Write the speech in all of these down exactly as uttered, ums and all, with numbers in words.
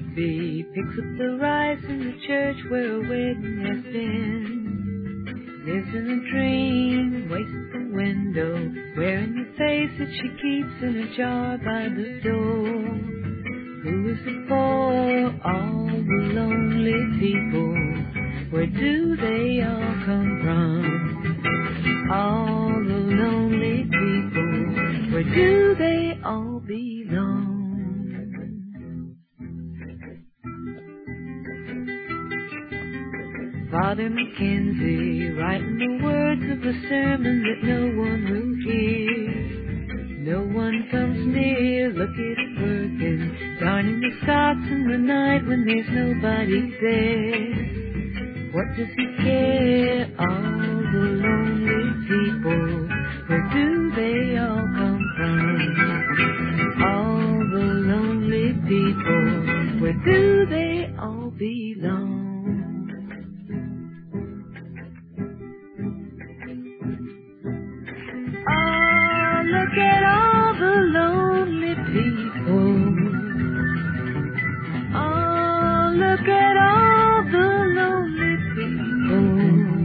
Mississippi picks up the rice in the church where a wedding has been. Lives in a dream, waits at the window, wearing the face that she keeps in a jar by the door. Who is it for? All the lonely people. Where do they all come from? All the lonely people. Where do they all belong? Father Mackenzie, writing the words of a sermon that no one will hear. No one comes near, look at it working, darning the socks in the night when there's nobody there. What does he care? All the lonely people, where do they all come from? All the lonely people, where do they all belong? Look at all the lonely people. Oh, look at all the lonely people.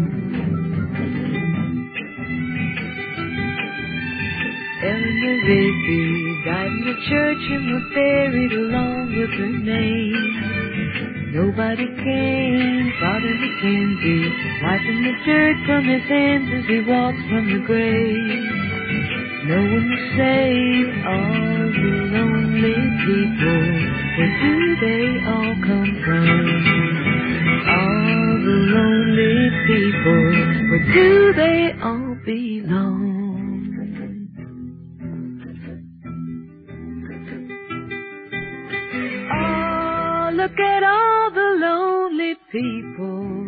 Eleanor Rigby died in the church and was buried along with her name. Nobody came. Father Mackenzie wiping the dirt from his hands as he walks from the grave. No one will save all the lonely people. Where do they all come from? All the lonely people. Where do they all belong? Oh, look at all the lonely people.